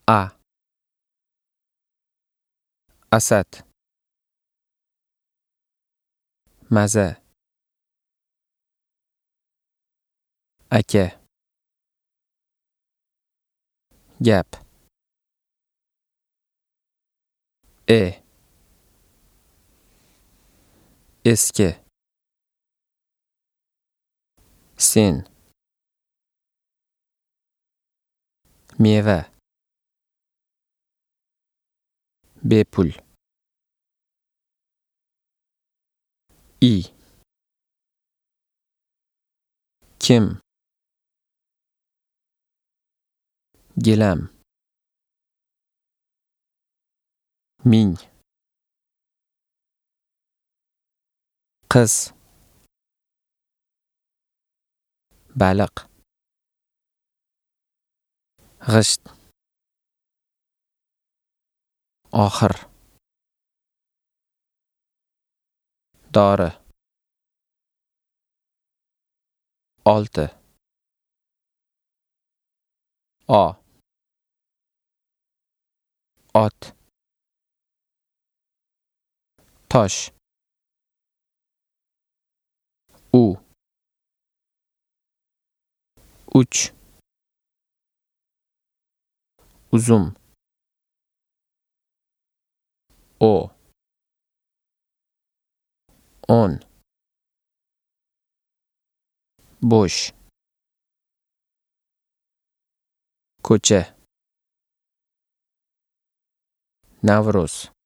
A. Asad. Maza. Aka. Gap. Eski. Sen. Meva. Bepul. Kim. Gilam. Ming. Qiz. Baliq. G'isht. Oxir. Dori. Olti. Ot. Tosh. Uch. Uzum. On. Bo'sh. Ko'cha. Navro'z.